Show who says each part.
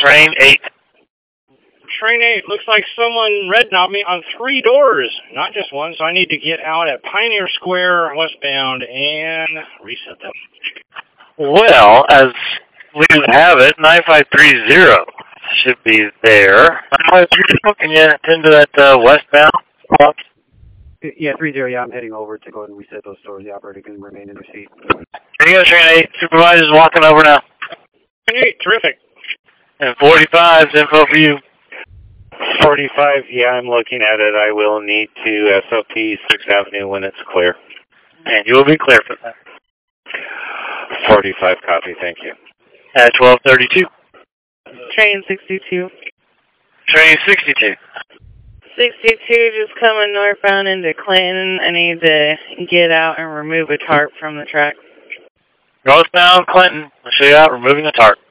Speaker 1: Train 8.
Speaker 2: Train 8, looks like someone red knobbed me on 3 doors, not just one, so I need to get out at Pioneer Square westbound and reset them.
Speaker 1: Well, as we have it, 9530 should be there. 9530, can you attend to that westbound?
Speaker 3: Yeah, 30, yeah, I'm heading over to go ahead and reset those doors. The operator can remain in their seat.
Speaker 1: Here you go, Train 8. Supervisor's walking over now.
Speaker 2: Train 8, terrific.
Speaker 1: And 45's info for you.
Speaker 4: 45, yeah, I'm looking at it. I will need to SOP 6th Avenue when it's clear.
Speaker 1: And you will be clear for that.
Speaker 4: 45, copy, thank you.
Speaker 1: At 1232.
Speaker 5: Train 62.
Speaker 1: Train 62.
Speaker 5: 62, just coming northbound into Clinton. I need to get out and remove a tarp from the track.
Speaker 1: Northbound Clinton. I'll show you out removing the tarp.